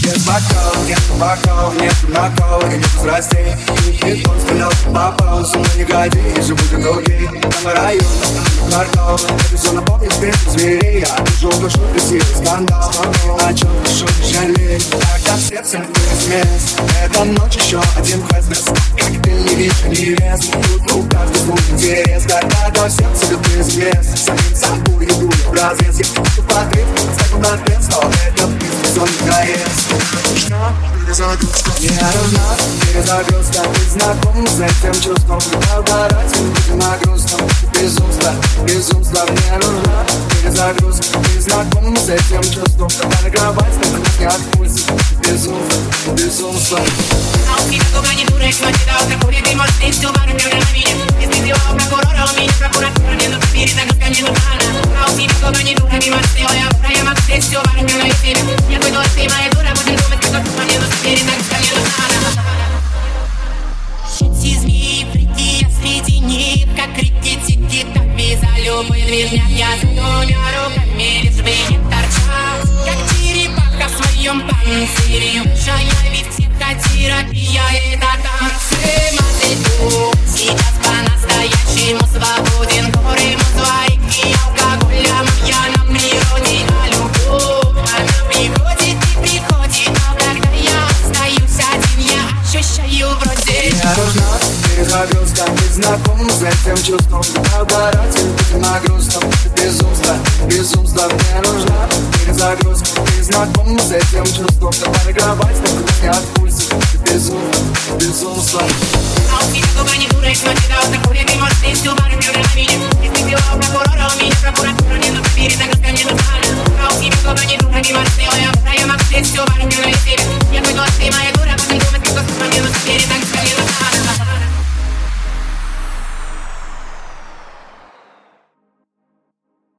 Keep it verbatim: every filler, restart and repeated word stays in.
Без бокалов, нет бокалов, нет накала и нет страстей. И тот стрелял, попал, со мной не годи, и же будет окей. Там район, там квартал, это все наполнит список зверей. Я пишу душу, красивый скандал, о чем пишу, не жалей. Когда в сердце без мест, эта ночь еще один квест. Как ты не видишь, не вес, тут у каждого свой интерес. Когда в сердце без мест, самим собой иду в разрез. Я хочу подрыв, стаку на трез, но это все не проезд. Нужна перезагрузка. Мне нужна перезагрузка. Ты знаком с этим чувством. Обороть, будем на грустном. Безумство, безумство. Мне нужна перезагрузка. Ты знаком с этим чувством. Давай гробать, так не отпустит. Безумство, безумство. А у тебя только не дура, если тебя алкоголь. Ты можешь здесь все бару, прямо на меня. Если ты у прокурора, у меня прокуратура. Мне нужна перезагрузка, мне нужна она. А у тебя только не дура, ты можешь сделать. Я могу здесь все бару, прямо на тебя. Я твой дочь, ты моя дура. Будем думать, как тут мне нужна перезагрузка, мне нужна она. Шути змеи, прийти я среди них. Как реки тики-таки за любой движняк. Я за двумя руками, лишь бы не торчать. Как черепаха в своем панцире. Ушая ведь психотерапия, это танцы. Мазету сейчас по-настоящему свободен. Горы мозаики и алкоголя. Моя на природе, а любовь она приходит и приходит. Но когда я остаюсь один, я ощущаю вроде. Мне нужна перезагрузка. Ты знаком с этим чувством. Обороть, будем на грустном. Безумство, безумство. Мне нужна перезагрузка. Ты знаком с этим чувством. Давай гробать, так не отпустит. Безумство, безумство. А у тебя только не дура, если тебя алкоголь. Ты можешь здесь все бару, прямо на меня. Если ты у прокурора, у меня прокуратура. Мне нужна перезагрузка, мне нужна она. А у тебя только не дура, ты можешь сделать. Я могу здесь все бару,